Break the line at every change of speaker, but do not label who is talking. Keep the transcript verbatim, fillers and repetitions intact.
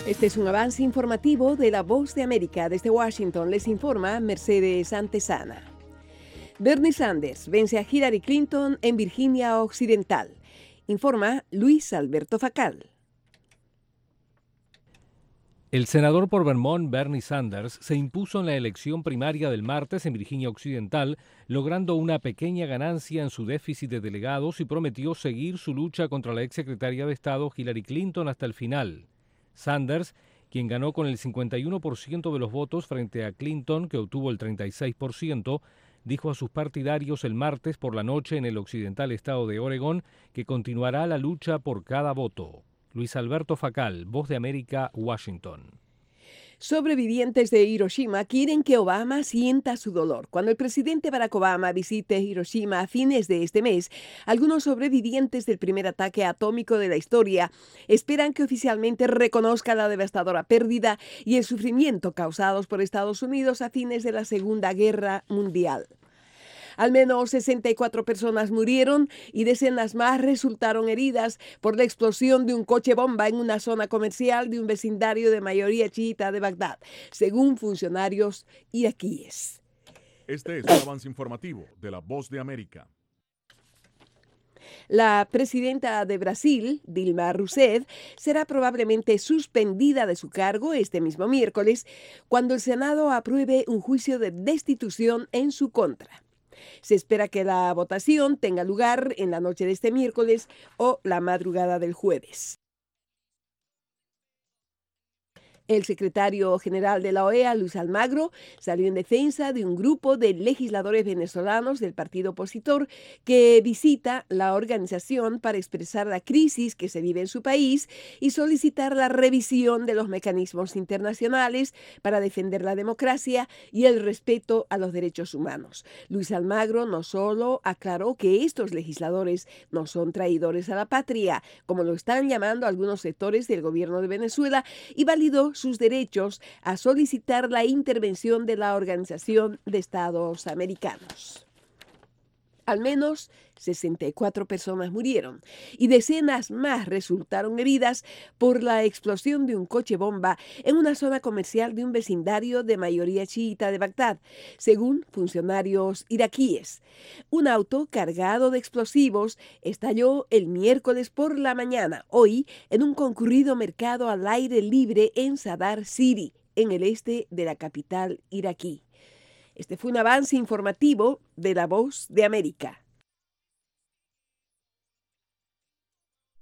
Este es un avance informativo de La Voz de América. Desde Washington les informa Mercedes Antesana. Bernie Sanders vence a Hillary Clinton en Virginia Occidental. Informa Luis Alberto Facal.
El senador por Vermont, Bernie Sanders, se impuso en la elección primaria del martes en Virginia Occidental, logrando una pequeña ganancia en su déficit de delegados y prometió seguir su lucha contra la exsecretaria de Estado Hillary Clinton hasta el final. Sanders, quien ganó con el cincuenta y uno por ciento de los votos frente a Clinton, que obtuvo el treinta y seis por ciento, dijo a sus partidarios el martes por la noche en el occidental estado de Oregón que continuará la lucha por cada voto. Luis Alberto Facal, Voz de América, Washington.
Sobrevivientes de Hiroshima quieren que Obama sienta su dolor. Cuando el presidente Barack Obama visite Hiroshima a fines de este mes, algunos sobrevivientes del primer ataque atómico de la historia esperan que oficialmente reconozca la devastadora pérdida y el sufrimiento causados por Estados Unidos a fines de la Segunda Guerra Mundial. Al menos sesenta y cuatro personas murieron y decenas más resultaron heridas por la explosión de un coche bomba en una zona comercial de un vecindario de mayoría chiita de Bagdad, según funcionarios iraquíes.
Este es un avance informativo de La Voz de América.
La presidenta de Brasil, Dilma Rousseff, será probablemente suspendida de su cargo este mismo miércoles cuando el Senado apruebe un juicio de destitución en su contra. Se espera que la votación tenga lugar en la noche de este miércoles o la madrugada del jueves. El secretario general de la O E A, Luis Almagro, salió en defensa de un grupo de legisladores venezolanos del partido opositor que visita la organización para expresar la crisis que se vive en su país y solicitar la revisión de los mecanismos internacionales para defender la democracia y el respeto a los derechos humanos. Luis Almagro no solo aclaró que estos legisladores no son traidores a la patria, como lo están llamando algunos sectores del gobierno de Venezuela, y validó sus derechos a solicitar la intervención de la Organización de Estados Americanos. Al menos sesenta y cuatro personas murieron y decenas más resultaron heridas por la explosión de un coche bomba en una zona comercial de un vecindario de mayoría chiita de Bagdad, según funcionarios iraquíes. Un auto cargado de explosivos estalló el miércoles por la mañana, hoy, en un concurrido mercado al aire libre en Sadr City, en el este de la capital iraquí. Este fue un avance informativo de La Voz de América.